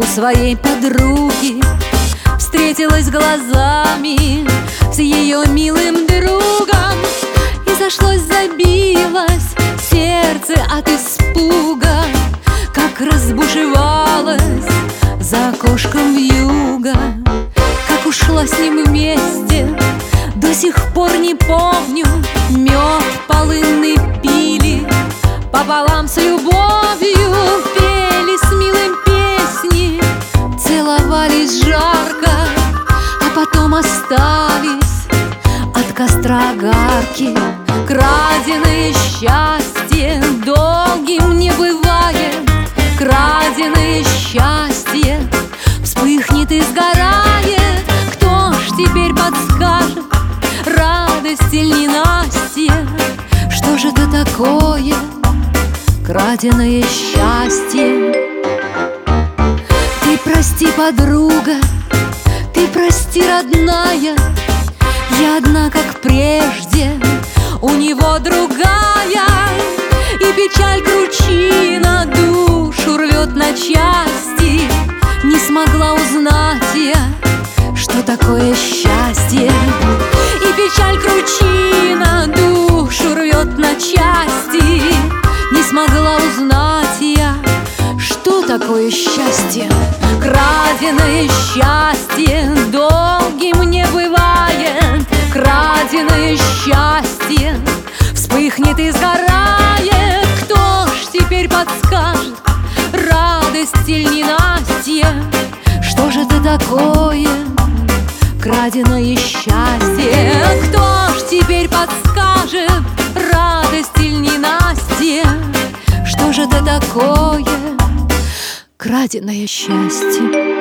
у своей подруги, встретилась глазами с ее милым другом, и зашлось, забилось сердце от испуга, как разбушевалась за окошком вьюга. Как ушла с ним вместе, до сих пор не помню. Мед полынный пили пополам с любовью, пели с милым песни, целовались жарко, а потом остались от костра огарки. Краденое счастье долгим не бывает, краденое счастье вспыхнет и сгорает. Кто ж теперь подскажет, радость или ненастье? Что же это такое краденое счастье? Ты прости, подруга, ты прости, родная, я одна, как прежде, у него другая, и печаль кручина душу рвет на части. Не смогла узнать я, что такое счастье, и печаль кручина душу рвет на части. Не смогла узнать я, что такое счастье. Краденое счастье долгим не бывает, краденое счастье вспыхнет и сгорает. Кто ж теперь подскажет, радость или ненастье? Что же это такое краденое счастье? Кто ж теперь подскажет, радость или ненастье? Что же это такое краденое счастье?